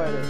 eres.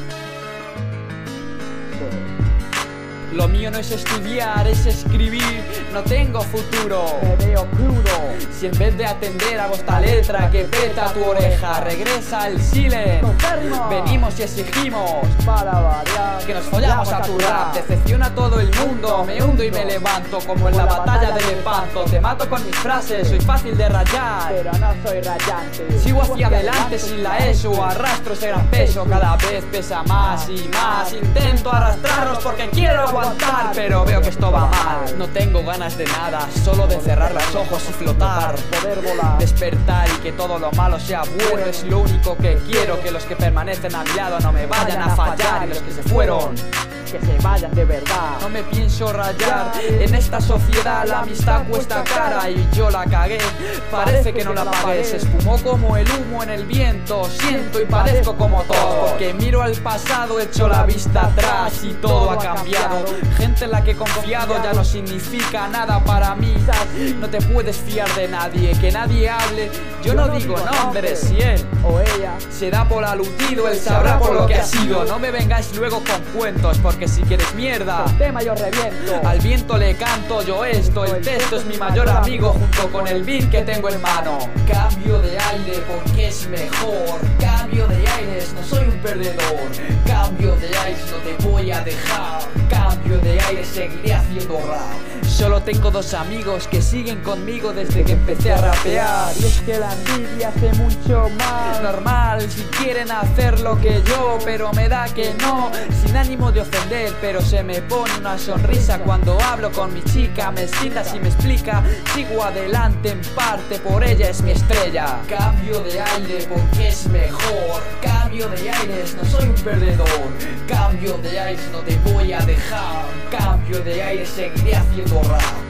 Lo mío no es estudiar, es escribir. No tengo futuro. Me veo crudo. Si en vez de atender hago esta letra que peta tu oreja, regresa el silen. Venimos y exigimos Para variar. que nos follamos a tu rap. Decepciona a todo el mundo. Me hundo y me levanto como en la batalla de Lepanto. Te mato con mis frases, soy fácil de rayar. Pero no soy rayante. Sigo hacia adelante sin la ESO, arrastro ese gran peso. Cada vez pesa más y más. Intento arrastrarlos porque quiero aguantar, pero veo que esto va mal. No tengo ganas de nada, solo de cerrar los ojos y flotar. Poder volar. Despertar y que todo lo malo sea bueno es lo único que quiero. Que los que permanecen a mi lado no me vayan a fallar, y los que se fueron que se vayan de verdad. no me pienso rayar. En esta sociedad la amistad cuesta cara y yo la cagué. Parece que no la pagué. Se esfumó como el humo en el viento. Siento y padezco como todos, porque miro al pasado, echo la vista atrás y todo ha cambiado. Gente en la que he confiado ya no significa nada para mí. No te puedes fiar de nadie, que nadie hable. Yo no digo nombres, si él o ella se da por aludido, él sabrá por lo que ha sido. No me vengáis luego con cuentos, porque si quieres mierda, el tema yo reviento. al viento le canto yo esto. El texto es mi mayor amigo junto con el beat que tengo en mano. Cambio de aire porque es mejor. Cambio de aires, no soy un perdedor. Cambio de aires, no te voy a dejar. Cambio de aire, seguiré haciendo rap. Solo tengo dos amigos que siguen conmigo desde que empecé a rapear. Y es que la envidia hace mucho mal. Normal, si quieren hacer lo que yo, pero me da que no. Sin ánimo de ofender, pero se me pone una sonrisa cuando hablo con mi chica. Me cita si me explica. Sigo adelante en parte, por ella es mi estrella. Cambio de aire porque es mejor. Cambio de aires, no soy un perdedor. Cambio de aires, no te voy a dejar. Cambio de aire, seguiré haciendo rap.